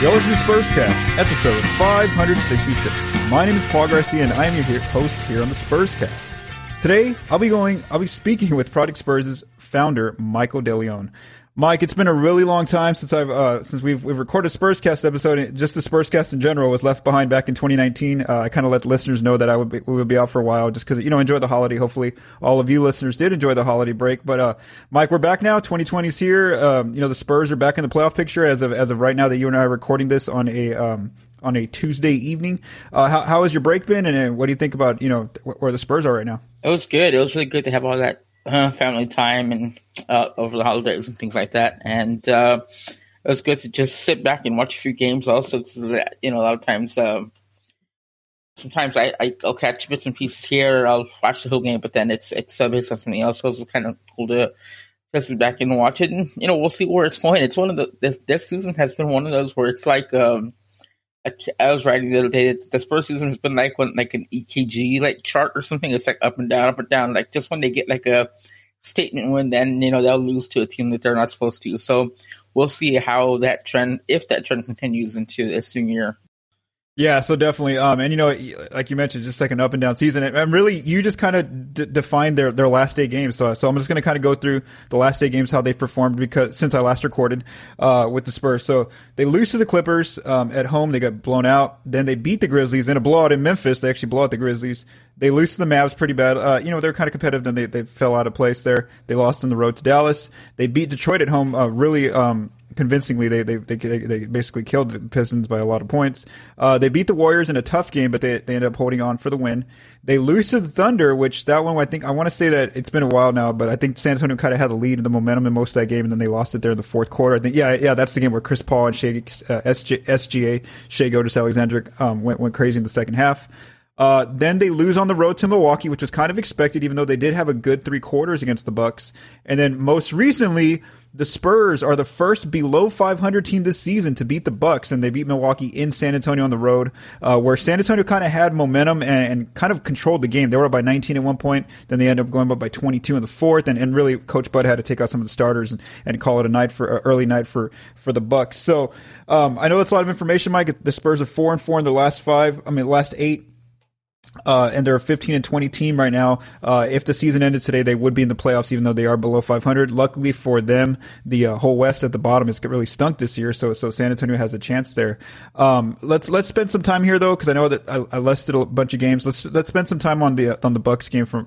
You're listening to Spurscast, episode 566. My name is Paul Garcia, and I am your host here on the Spurscast. Today, I'll be speaking with Project Spurs' founder, Michael DeLeon. Mike, it's been a really long time since we've recorded a Spurscast episode. Just the Spurscast in general was left behind back in 2019. I kind of let the listeners know that we would be out for a while just because, enjoy the holiday. Hopefully all of you listeners did enjoy the holiday break. But, Mike, we're back now. 2020's here. The Spurs are back in the playoff picture as of right now that you and I are recording this on a Tuesday evening. How has your break been? And what do you think about, where the Spurs are right now? It was good. It was really good to have all that family time and over the holidays and things like that, and it was good to just sit back and watch a few games. Also, because a lot of times, sometimes I'll catch bits and pieces here. I'll watch the whole game, but then it's based on something else. So it's kind of cool to sit back and watch it, and we'll see where it's going. It's one of this season has been one of those where it's like I was writing the other day that the Spurs season has been like an EKG chart or something. It's like up and down. Like just when they get like a statement win, then they'll lose to a team that they're not supposed to. So we'll see how if that trend continues into this new year. Yeah, so definitely. And like you mentioned, just like an up and down season. And really, you just kind of defined their last day games. So I'm just going to kind of go through the last day games, how they performed since I last recorded, with the Spurs. So they lose to the Clippers, at home. They got blown out. Then they beat the Grizzlies in a blowout in Memphis. They actually blow out the Grizzlies. They lose to the Mavs pretty bad. They're kind of competitive. Then they fell out of place there. They lost on the road to Dallas. They beat Detroit at home, really, convincingly. They basically killed the Pistons by a lot of points. They beat the Warriors in a tough game, but they ended up holding on for the win. They lose to the Thunder, which that one, I want to say that it's been a while now, but I think San Antonio kind of had the lead and the momentum in most of that game, and then they lost it there in the fourth quarter. I think, that's the game where Chris Paul and SGA, Shai Gilgeous-Alexander, went crazy in the second half. Then they lose on the road to Milwaukee, which was kind of expected, even though they did have a good 3 quarters against the Bucks. And then most recently, the Spurs are the first below 500 team this season to beat the Bucks, and they beat Milwaukee in San Antonio on the road, where San Antonio kind of had momentum and kind of controlled the game. They were up by 19 at one point, then they ended up going up by 22 in the fourth, and really Coach Bud had to take out some of the starters and call it early night for the Bucks. So I know that's a lot of information, Mike. The Spurs are 4-4 in the last 8. And they're a 15-20 team right now. If the season ended today, they would be in the playoffs, even though they are below 500. Luckily for them, the whole West at the bottom has really stunk this year, so San Antonio has a chance there. Let's spend some time here though, because I know that I listed a bunch of games. Let's spend some time on the Bucks game from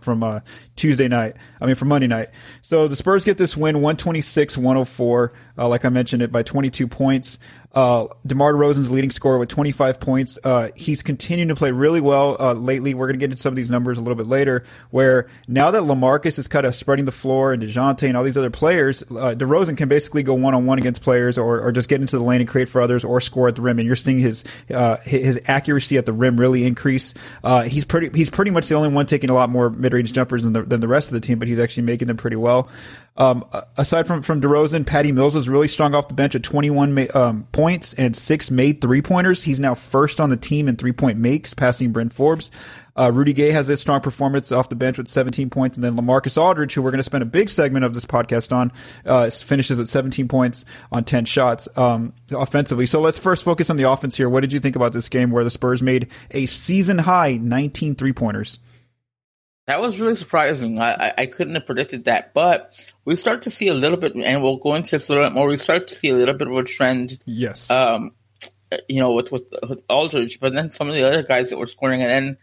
Monday night. So the Spurs get this win, 126-104. Like I mentioned, it by 22 points. DeMar DeRozan's leading scorer with 25 points. He's continuing to play really well lately. We're going to get into some of these numbers a little bit later, where now that LaMarcus is kind of spreading the floor and DeJounte and all these other players, DeRozan can basically go one-on-one against players or just get into the lane and create for others or score at the rim. And you're seeing his accuracy at the rim really increase. He's pretty much the only one taking a lot more mid-range jumpers than the rest of the team, but he's actually making them pretty well. Aside from DeRozan, Patty Mills was really strong off the bench at 21 points and 6 made 3-pointers. He's now first on the team in 3-point makes, passing Bryn Forbes. Rudy Gay has a strong performance off the bench with 17 points, and then LaMarcus Aldridge, who we're going to spend a big segment of this podcast on, finishes with 17 points on 10 shots offensively. So let's first focus on the offense here. What did you think about this game where the Spurs made a season-high 19 3-pointers? That was really surprising. I couldn't have predicted that, but we start to see a little bit, and we'll go into this a little bit more. We start to see a little bit of a trend. Yes. With Aldridge, but then some of the other guys that were scoring, and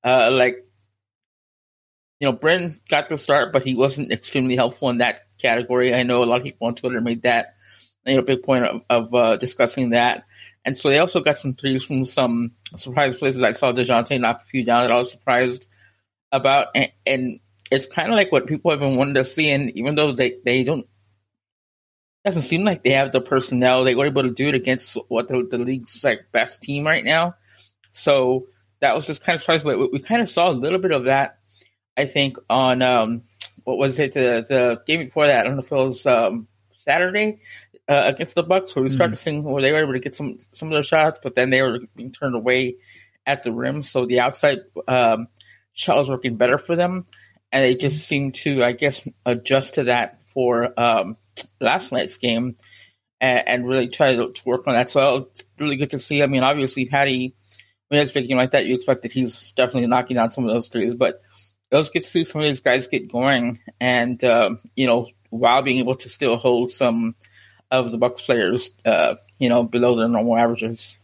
then, Bryn got the start, but he wasn't extremely helpful in that category. I know a lot of people on Twitter made that, big point of discussing that. And so they also got some threes from some surprise places. I saw DeJounte knock a few down that I was surprised about, and it's kind of like what people have been wanting to see, and even though they don't, doesn't seem like they have the personnel, they were able to do it against what the league's best team right now. So that was just kind of surprising, but we kind of saw a little bit of that, I think, on what was it, the game before that? I don't know if it was Saturday against the Bucks, where we started seeing where they were able to get some of their shots, but then they were being turned away at the rim, so the outside shot was working better for them, and they just seemed to, I guess, adjust to that for last night's game. and really try to work on that. So it's really good to see. I mean, obviously, Patty, when he has a big game like that, you expect that he's definitely knocking down some of those threes. But it was good to see some of these guys get going, and while being able to still hold some of the Bucks players, below their normal averages.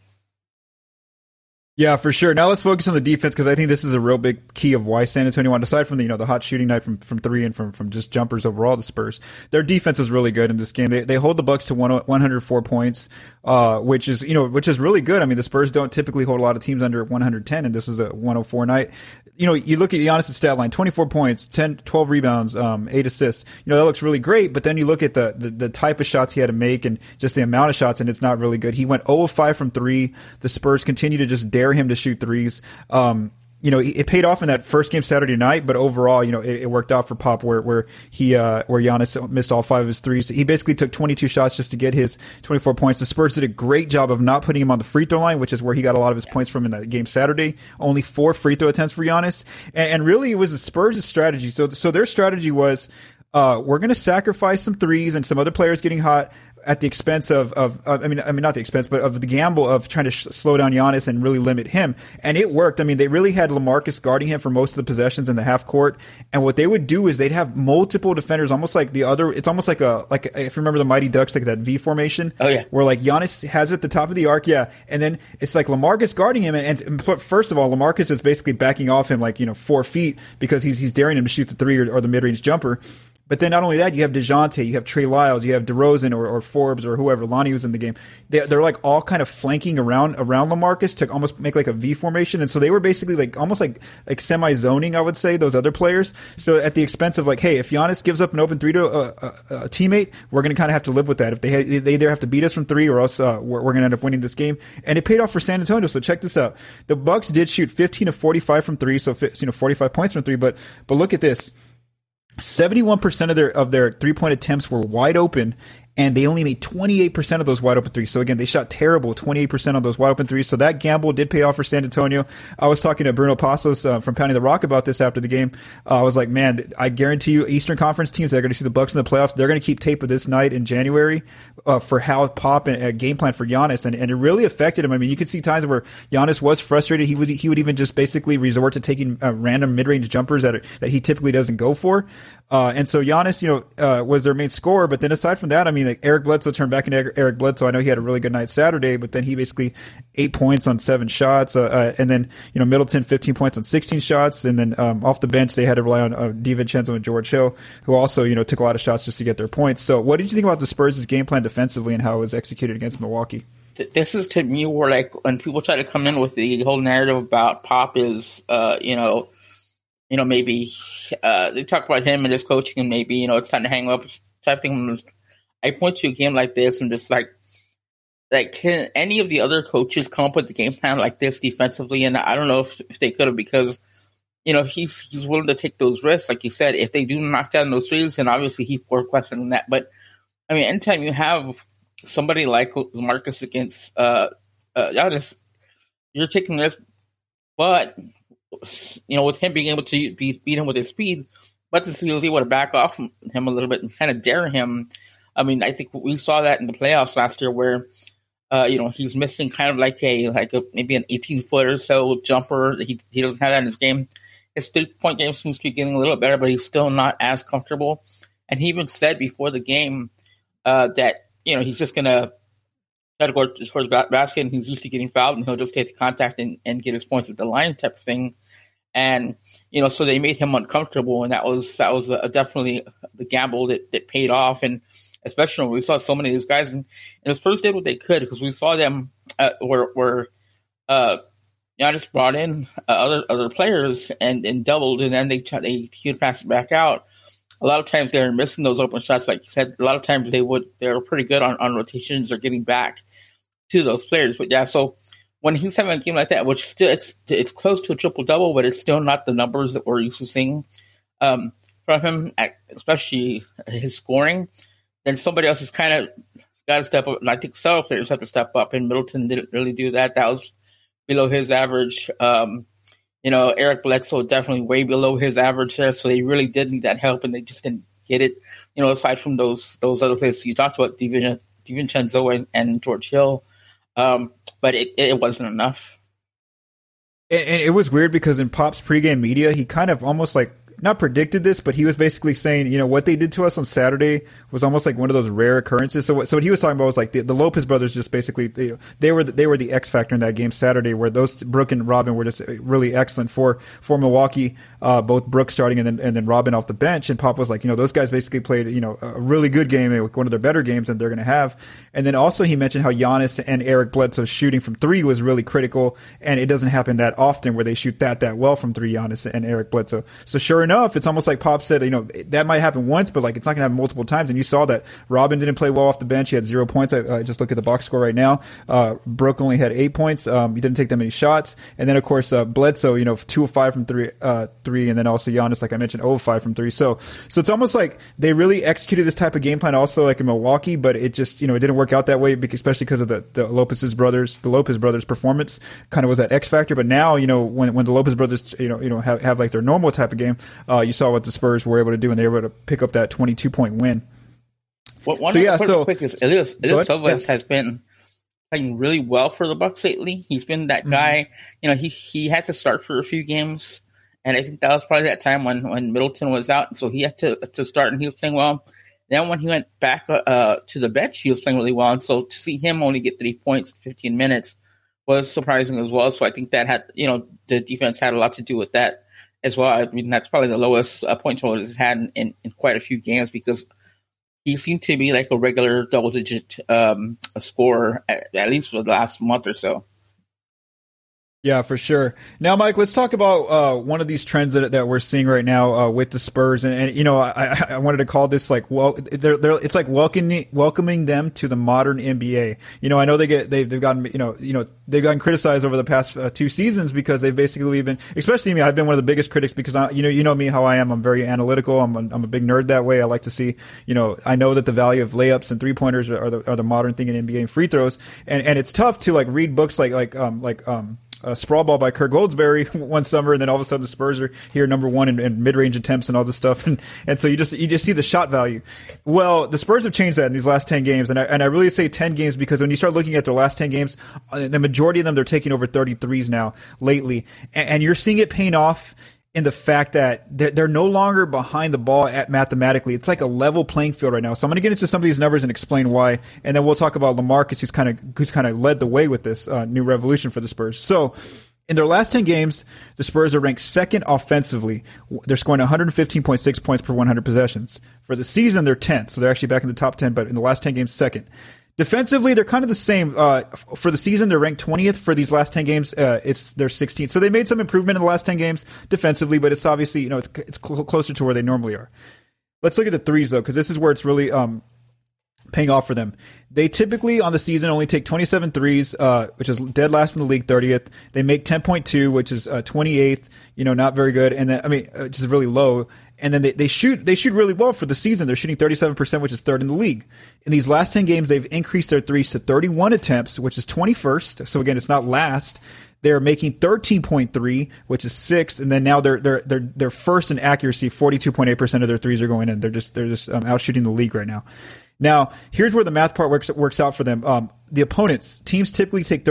Yeah, for sure. Now let's focus on the defense, because I think this is a real big key of why San Antonio won. Aside from the hot shooting night from three and from just jumpers overall, the Spurs, their defense is really good in this game. They hold the Bucks to 104 points, which is really good. I mean, the Spurs don't typically hold a lot of teams under 110, and this is a 104 night. You look at Giannis' stat line: 24 points, 12 rebounds, 8 assists. That looks really great. But then you look at the type of shots he had to make and just the amount of shots, and it's not really good. He went 0 of 5 from three. The Spurs continue to just dare him to shoot threes. It paid off in that first game Saturday night, but overall, it worked out for Pop where Giannis missed all 5 of his threes. He basically took 22 shots just to get his 24 points. The Spurs did a great job of not putting him on the free throw line, which is where he got a lot of his points from in that game Saturday. Only 4 free throw attempts for Giannis. And really it was the Spurs' strategy. So their strategy was, we're going to sacrifice some threes and some other players getting hot at the expense of not the expense, but of the gamble of trying to slow down Giannis and really limit him. And it worked. I mean, they really had LaMarcus guarding him for most of the possessions in the half court. And what they would do is they'd have multiple defenders, almost like it's almost like if you remember the Mighty Ducks, like that V formation. Oh yeah. Where like Giannis has it at the top of the arc. Yeah. And then it's like LaMarcus guarding him. And first of all, LaMarcus is basically backing off him 4 feet because he's daring him to shoot the three or the mid-range jumper. But then not only that, you have DeJounte, you have Trey Lyles, you have DeRozan or Forbes or whoever, Lonnie was in the game. They're like all kind of flanking around LaMarcus to almost make like a V formation. And so they were basically like almost like semi-zoning, I would say, those other players. So at the expense of hey, if Giannis gives up an open three to a teammate, we're going to kind of have to live with that. If they either have to beat us from three or else we're going to end up winning this game. And it paid off for San Antonio. So check this out. The Bucks did shoot 15 of 45 from three, so 45 points from three. But look at this. 71% of their 3-point attempts were wide open, and they only made 28% of those wide open threes. So again, they shot terrible, 28% of those wide open threes. So that gamble did pay off for San Antonio. I was talking to Bruno Passos from Pounding the Rock about this after the game. I was like, man, I guarantee you Eastern Conference teams that are going to see the Bucks in the playoffs, they're going to keep tape of this night in January for how Pop and a game plan for Giannis. And it really affected him. I mean, you could see times where Giannis was frustrated. He would even just basically resort to taking random mid-range jumpers that he typically doesn't go for. And so Giannis, was their main scorer. But then aside from that, I mean, Eric Bledsoe turned back into Eric Bledsoe. I know he had a really good night Saturday, but then he basically 8 points on 7 shots. And then, Middleton 15 points on 16 shots. And then, off the bench, they had to rely on DiVincenzo and George Hill, who also, took a lot of shots just to get their points. So what did you think about the Spurs' game plan defensively and how it was executed against Milwaukee? This is to me where when people try to come in with the whole narrative about Pop is, maybe they talk about him and his coaching, and maybe it's time to hang up type thing. I point to a game like this and just like can any of the other coaches come up with a game plan like this defensively? And I don't know if they could have, because he's willing to take those risks, like you said. If they do knock down those threes, then obviously he poor question on that. But I mean, anytime you have somebody like Marcus against Giannis, you're taking this. But with him being able to beat him with his speed, but to see he was able to back off him a little bit and kind of dare him. I mean, I think we saw that in the playoffs last year where, he's missing kind of like maybe an 18-foot or so jumper. He doesn't have that in his game. His 3-point game seems to be getting a little better, but he's still not as comfortable. And he even said before the game that, he's just going to try to go towards the basket, and he's used to getting fouled, and he'll just take the contact and get his points at the line type of thing. And, so they made him uncomfortable, and that was definitely the gamble that paid off. And especially when we saw so many of these guys, and the Spurs did what they could, because we saw them where Giannis brought in other players and doubled, and then he would pass it back out. A lot of times they were missing those open shots, like you said. A lot of times they were pretty good on rotations or getting back to those players. But yeah, so when he's having a game like that, which still it's close to a triple double, but it's still not the numbers that we're used to seeing from him, especially his scoring. Then somebody else has kind of got to step up, and I think several players have to step up. And Middleton didn't really do that. That was below his average. Eric Bledsoe definitely way below his average there, so they really did need that help, and they just didn't get it. Aside from those other players you talked about, DiVincenzo and George Hill. But it wasn't enough. And it was weird because in Pop's pregame media, he kind of almost like not predicted this, but he was basically saying, what they did to us on Saturday was almost like one of those rare occurrences. So what he was talking about was like the Lopez brothers just basically they were the X factor in that game Saturday, where those Brook and Robin were just really excellent for Milwaukee. Both Brook starting and then Robin off the bench, and Pop was like, those guys basically played a really good game, one of their better games that they're going to have. And then also he mentioned how Giannis and Eric Bledsoe shooting from three was really critical, and it doesn't happen that often where they shoot that well from three, Giannis and Eric Bledsoe. So sure enough, it's almost like Pop said, that might happen once, but like it's not going to happen multiple times. And you saw that Robin didn't play well off the bench. He had 0 points. I just look at the box score right now. Brook only had 8 points. He didn't take that many shots. And then of course Bledsoe, 2 of 5 from three, and then also Giannis, like I mentioned, 0 of 5 from three. So it's almost like they really executed this type of game plan also like in Milwaukee, but it just it didn't work out that way, especially because of the Lopez brothers performance kind of was that X factor. But now when the Lopez brothers have like their normal type of game, you saw what the Spurs were able to do, and they were able to pick up that 22-point win. Quick is Elias Alvarez has been playing really well for the Bucks lately. He's been that guy. He had to start for a few games, and I think that was probably that time when Middleton was out, so he had to start, and he was playing well. Then when he went back to the bench, he was playing really well, and so to see him only get 3 points in 15 minutes was surprising as well. So I think that had the defense had a lot to do with that as well. I mean, that's probably the lowest point total he's had in quite a few games, because he seemed to be like a regular double-digit scorer, at least for the last month or so. Yeah, for sure. Now, Mike, let's talk about one of these trends that we're seeing right now with the Spurs, and I wanted to call this like it's like welcoming them to the modern NBA. I know they've gotten criticized over the past 2 seasons because they've basically been, especially me. I've been one of the biggest critics because you know me how I am. I'm very analytical. I'm a big nerd that way. I like to see I know that the value of layups and 3-pointers are the modern thing in NBA, and free throws, and it's tough to like read books like Sprawl Ball by Kirk Goldsberry one summer, and then all of a sudden the Spurs are here number one in mid-range attempts and all this stuff, and so you just see the shot value. Well, the Spurs have changed that in these last 10 games, and I really say 10 games because when you start looking at their last 10 games, the majority of them they're taking over 33s now lately, and you're seeing it paying off in the fact that they're no longer behind the ball mathematically. It's like a level playing field right now. So I'm going to get into some of these numbers and explain why, and then we'll talk about LaMarcus, who's kind of led the way with this new revolution for the Spurs. So in their last 10 games, the Spurs are ranked second offensively. They're scoring 115.6 points per 100 possessions. For the season, they're 10th, so they're actually back in the top 10, but in the last 10 games, second. Defensively, they're kind of the same. For the season, they're ranked 20th. For these last 10 games, they're 16th. So they made some improvement in the last 10 games defensively, but it's obviously, it's closer to where they normally are. Let's look at the threes, though, because this is where it's really paying off for them. They typically, on the season, only take 27 threes, which is dead last in the league, 30th. They make 10.2, which is 28th, not very good. And then, which is really low. And then they shoot really well for the season. They're shooting 37%, which is third in the league. In these last 10 games, they've increased their threes to 31 attempts, which is 21st. So again, it's not last. They're making 13.3, which is 6th, and then now they're first in accuracy. 42.8% of their threes are going in. They're just out shooting the league right now. Now, here's where the math part works out for them. The opponents, teams typically take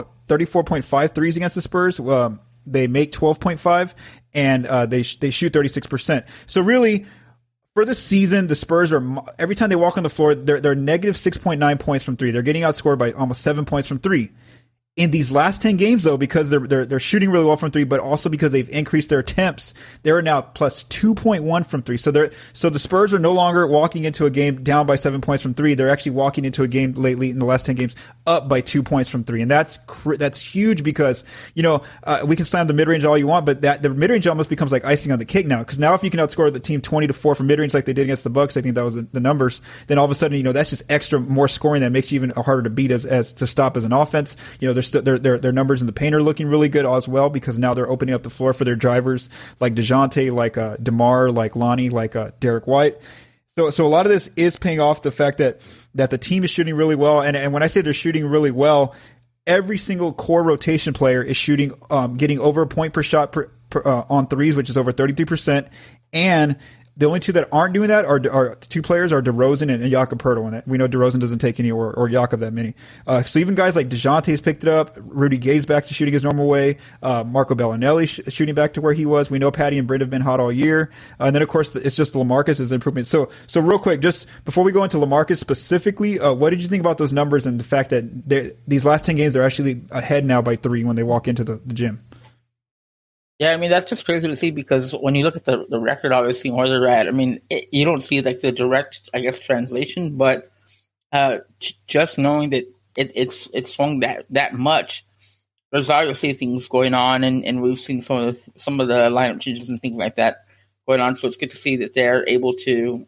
34.5 threes against the Spurs. They make 12.5, and they shoot 36%. So really, for the season, the Spurs are, every time they walk on the floor, they're negative 6.9 points from three. They're getting outscored by almost 7 points from three. In these last 10 games, though, because they're shooting really well from three, but also because they've increased their attempts, they're now plus 2.1 from three. So the Spurs are no longer walking into a game down by 7 points from three. They're actually walking into a game lately in the last 10 games up by 2 points from three, and that's huge because we can slam the mid range all you want, but the mid range almost becomes like icing on the cake now. Because now if you can outscore the team 20-4 from mid range like they did against the Bucks, I think that was the numbers. Then all of a sudden, that's just extra more scoring that makes you even harder to beat as to stop as an offense. Their numbers in the paint are looking really good as well because now they're opening up the floor for their drivers like DeJounte, like DeMar, like Lonnie, like Derek White. So a lot of this is paying off the fact that the team is shooting really well. And when I say they're shooting really well, every single core rotation player is shooting, getting over a point per shot on threes, which is over 33%. And The only two that aren't doing that are two players are DeRozan and Jakob Poeltl. And we know DeRozan doesn't take any or Jakob that many. So even guys like DeJounte's picked it up. Rudy Gay's back to shooting his normal way. Marco Bellinelli shooting back to where he was. We know Patty and Britt have been hot all year. And then of course it's just LaMarcus' improvement. So real quick, just before we go into LaMarcus specifically, what did you think about those numbers and the fact that these last 10 games are actually ahead now by 3 when they walk into the gym? Yeah, I mean, that's just crazy to see because when you look at the record, obviously, where they're at, I mean, you don't see like the direct, I guess, translation, but just knowing that it's swung that much, there's obviously things going on, and we've seen some of the lineup changes and things like that going on. So it's good to see that they're able to,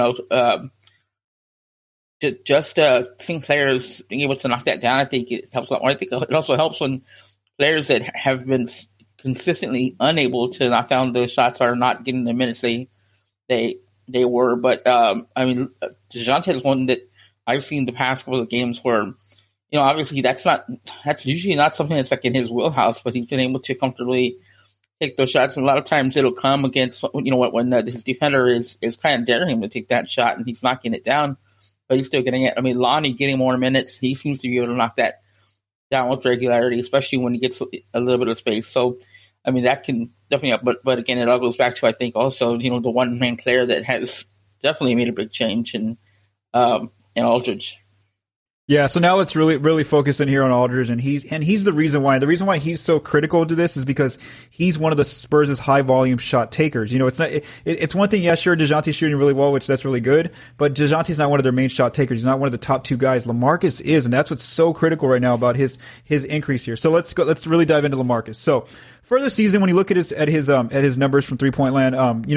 seeing players being able to knock that down. I think it helps a lot more. I think it also helps when players that have been consistently unable to knock down those shots are not getting the minutes they were. But I mean, DeJounte is one that I've seen the past couple of games where, obviously that's usually not something that's like in his wheelhouse, but he's been able to comfortably take those shots. And a lot of times it'll come against, when his defender is kind of daring him to take that shot and he's knocking it down, but he's still getting it. I mean, Lonnie getting more minutes, he seems to be able to knock that down with regularity, especially when he gets a little bit of space. So, I mean, that can definitely help. But again, it all goes back to, I think, also, the one main player that has definitely made a big change in Aldridge. Yeah, so now let's really focus in here on Aldridge, and he's the reason why. The reason why he's so critical to this is because he's one of the Spurs' high volume shot takers. It's one thing, yeah, sure, DeJounte's shooting really well, which that's really good, but DeJounte's not one of their main shot takers. He's not one of the top 2 guys. LaMarcus is, and that's what's so critical right now about his increase here. So let's really dive into LaMarcus. So for the season, when you look at his numbers from 3-point land,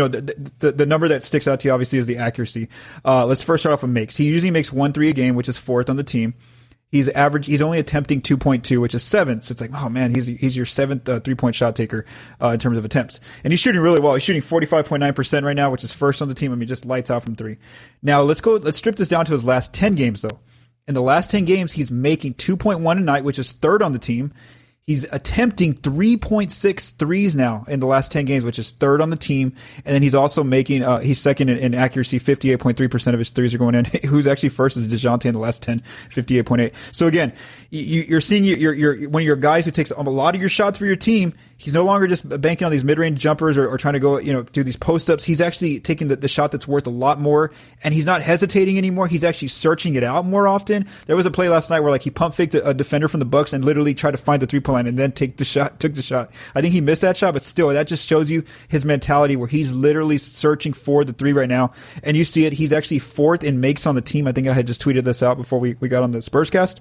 the number that sticks out to you obviously is the accuracy. Let's first start off with makes. He usually makes 1 3 a game, which is 4th on the team. He's only attempting 2.2, which is 7th. So it's like, oh man, he's your 7th 3-point shot taker in terms of attempts, and he's shooting really well. He's shooting 45.9% right now, which is 1st on the team. I mean, just lights out from 3. Now let's strip this down to his last 10 games though. In the last 10 games, he's making 2.1 a night, which is 3rd on the team. He's attempting 3.6 threes now in the last 10 games, which is 3rd on the team. And then he's also making, he's 2nd in accuracy. 58.3% of his threes are going in. Who's actually 1st is DeJounte in the last 10, 58.8. So again, you're seeing you're one of your guys who takes a lot of your shots for your team. He's no longer just banking on these mid-range jumpers or trying to go, do these post-ups. He's actually taking the shot that's worth a lot more, and he's not hesitating anymore. He's actually searching it out more often. There was a play last night where he pump faked a defender from the Bucks and literally tried to find the 3-point line and then took the shot. I think he missed that shot, but still, that just shows you his mentality where he's literally searching for the 3 right now. And you see it. He's actually 4th in makes on the team. I think I had just tweeted this out before we got on the Spurscast.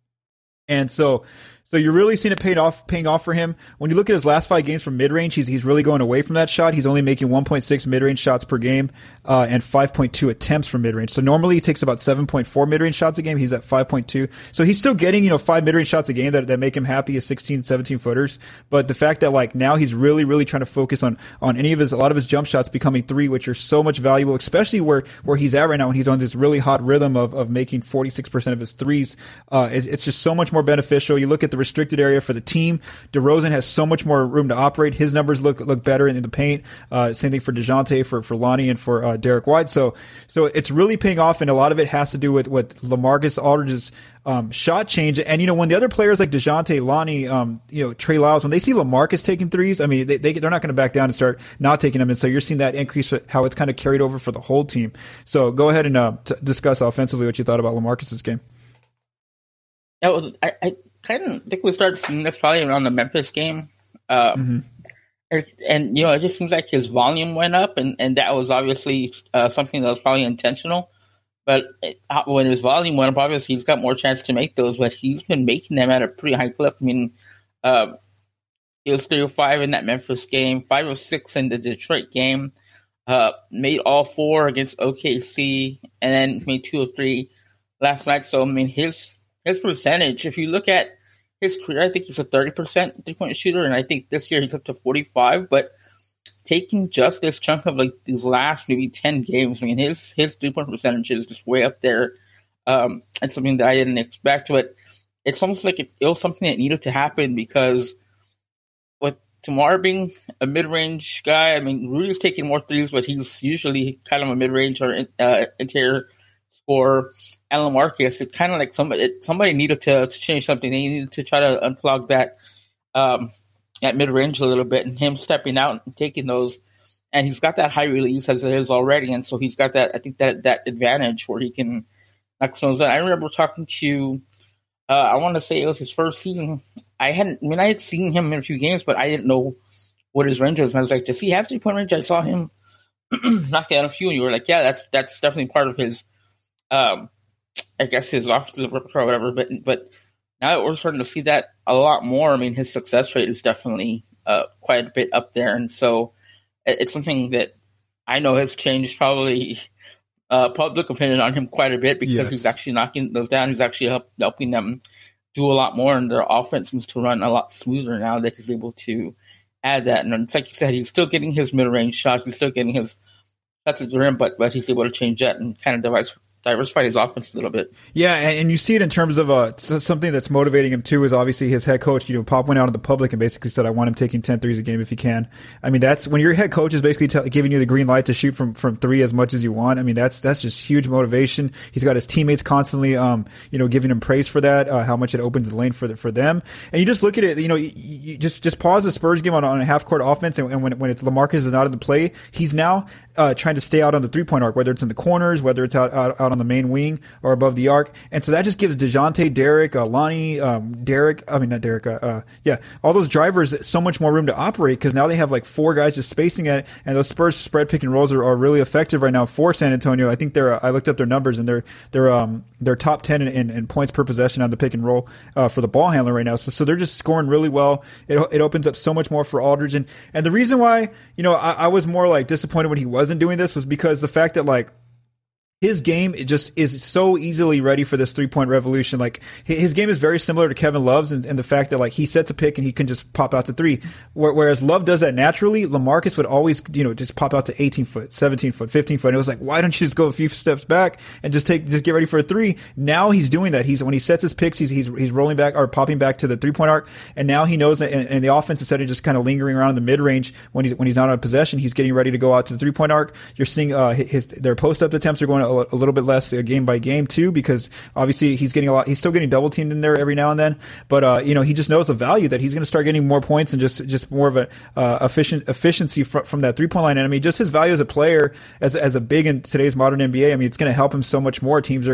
And so you're really seeing it paying off for him. When you look at his last 5 games from mid-range, he's really going away from that shot. He's only making 1.6 mid-range shots per game, and 5.2 attempts from mid-range. So normally he takes about 7.4 mid-range shots a game. He's at 5.2. So he's still getting, 5 mid-range shots a game that make him happy as 16, 17 footers. But the fact that now he's really trying to focus on a lot of his jump shots becoming 3, which are so much valuable, especially where he's at right now when he's on this really hot rhythm of making 46% of his threes. It's just so much more beneficial. You look at the restricted area for the team. DeRozan has so much more room to operate. His numbers look better in the paint. Same thing for DeJounte, for Lonnie, and for Derek White. So it's really paying off, and a lot of it has to do with LaMarcus Aldridge's shot change. And when the other players like DeJounte, Lonnie, Trey Lyles, when they see LaMarcus taking threes, I mean, they're not going to back down and start not taking them. And so you're seeing that increase, how it's kind of carried over for the whole team. So go ahead and discuss offensively what you thought about LaMarcus's game. Yeah, well, I kind of think we started seeing this probably around the Memphis game. And, it just seems like his volume went up, and that was obviously something that was probably intentional. But when his volume went up, obviously he's got more chance to make those, but he's been making them at a pretty high clip. I mean, he was 3 of 5 in that Memphis game, 5 of 6 in the Detroit game, made all 4 against OKC, and then made 2 of 3 last night. So, I mean, his percentage, if you look at his career, I think he's a 30% three-point shooter, and I think this year he's up to 45. But taking just this chunk of these last maybe 10 games, I mean, his three-point percentage is just way up there. And something that I didn't expect. But it's almost like it was something that needed to happen because with DeMar being a mid-range guy. I mean, Rudy's taking more threes, but he's usually kind of a mid-range or interior scorer. And LaMarcus, it's kind of like somebody needed to change something. They needed to try to unclog that at mid-range a little bit, and him stepping out and taking those. And he's got that high release as it is already, and so he's got that. I think that advantage where he can knock some of those out. I remember talking to, I want to say it was his first season. I had seen him in a few games, but I didn't know what his range was. And I was like, does he have 3-point range? I saw him knock down a few, and you were like, yeah, that's definitely part of his, I guess his offensive repertoire or whatever. But now that we're starting to see that a lot more, I mean, his success rate is definitely quite a bit up there, and so it's something that I know has changed probably public opinion on him quite a bit because he's actually knocking those down. He's actually helping them do a lot more, and their offense seems to run a lot smoother now that he's able to add that. And it's like you said, he's still getting his mid-range shots. He's still getting his shots at the rim, but he's able to change that and kind of diversify his offense a little bit. Yeah, and you see it in terms of something that's motivating him too is obviously his head coach. Pop went out in the public and basically said, I want him taking 10 threes a game if he can. I mean, that's when your head coach is basically giving you the green light to shoot from three as much as you want. I mean, that's just huge motivation. He's got his teammates constantly, giving him praise for that, how much it opens the lane for them. And you just look at it, you just pause the Spurs game on a half court offense, and when it's LaMarcus is out of the play, he's now trying to stay out on the 3-point arc, whether it's in the corners, whether it's out on the main wing or above the arc. And so that just gives DeJounte, Derek, Lonnie, all those drivers so much more room to operate because now they have like 4 guys just spacing it, and those Spurs spread pick and rolls are really effective right now for San Antonio. I think I looked up their numbers, and they're top 10 in points per possession on the pick and roll for the ball handler right now. So they're just scoring really well. It opens up so much more for Aldridge, and the reason why I was more like disappointed when he wasn't doing this was because the fact that like his game just is so easily ready for this 3-point revolution. Like his game is very similar to Kevin Love's, and the fact that like he sets a pick and he can just pop out to 3. Whereas Love does that naturally, LaMarcus would always just pop out to 18 foot, 17 foot, 15 foot. And it was like, why don't you just go a few steps back and just get ready for a 3? Now he's doing that. When he sets his picks, he's rolling back or popping back to the 3-point arc, and now he knows that. And the offense, instead of just kind of lingering around in the mid range when he's not on possession, he's getting ready to go out to the 3-point arc. You're seeing their post up attempts are going a little bit less game by game too, because obviously he's still getting double teamed in there every now and then, but he just knows the value that he's going to start getting more points and just more of a efficiency from that 3-point line. And I mean, just his value as a player, as a big in today's modern NBA, I mean, it's going to help him so much more. You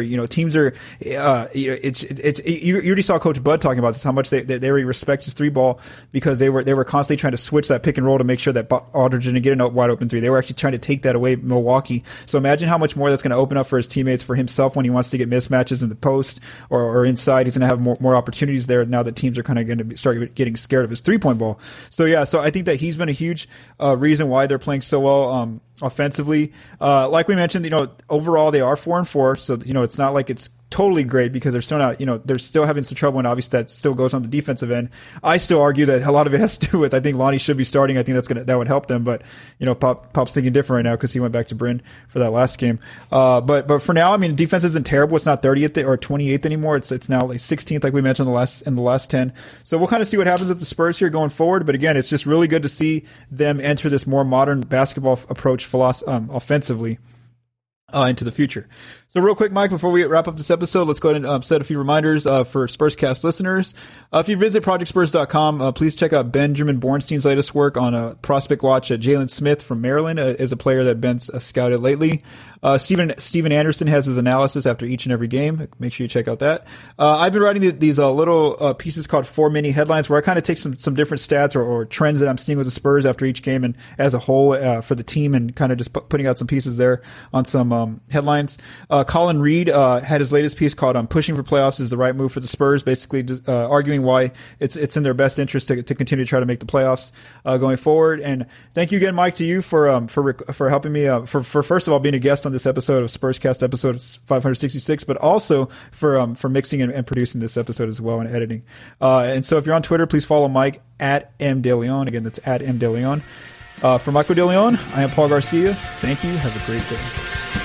already saw Coach Bud talking about this, how much they really respect his 3-ball, because they were constantly trying to switch that pick and roll to make sure that Aldridge didn't get a wide open 3. They were actually trying to take that away Milwaukee. So imagine how much more that's going to open up for his teammates, for himself when he wants to get mismatches in the post or inside. He's going to have more opportunities there now that teams are kind of going to start getting scared of his 3-point ball. So I think that he's been a huge reason why they're playing so well offensively. Like we mentioned, overall they are 4-4, so it's not like it's totally great, because they're still not, they're still having some trouble, and obviously that still goes on the defensive end. I still argue that a lot of it has to do with, I think Lonnie should be starting. I think that would help them, but Pop's thinking different right now because he went back to Bryn for that last game. But for now, I mean, defense isn't terrible. It's not 30th or 28th anymore. It's now like 16th, like we mentioned in the last 10. So we'll kind of see what happens with the Spurs here going forward. But again, it's just really good to see them enter this more modern basketball approach offensively into the future. So real quick, Mike, before we wrap up this episode, let's go ahead and set a few reminders for Spurscast listeners. If you visit ProjectSpurs.com, please check out Benjamin Bornstein's latest work on Prospect Watch. Jalen Smith from Maryland is a player that Ben's scouted lately. Steven Anderson has his analysis after each and every game. Make sure you check out that. I've been writing these little pieces called 4 mini headlines, where I kind of take some different stats or trends that I'm seeing with the Spurs after each game and as a whole for the team, and kind of just putting out some pieces there on some headlines. Colin Reed had his latest piece called "Pushing for Playoffs is the Right Move for the Spurs," basically arguing why it's in their best interest to continue to try to make the playoffs going forward. And thank you again, Mike, to you for helping me for first of all being a guest on this episode of Spurscast, episode 566, but also for mixing and producing this episode as well, and editing. And so if you're on Twitter, please follow Mike at @MDeLeon. Again, that's at @MDeLeon. For Michael DeLeon, I am Paul Garcia. Thank you. Have a great day.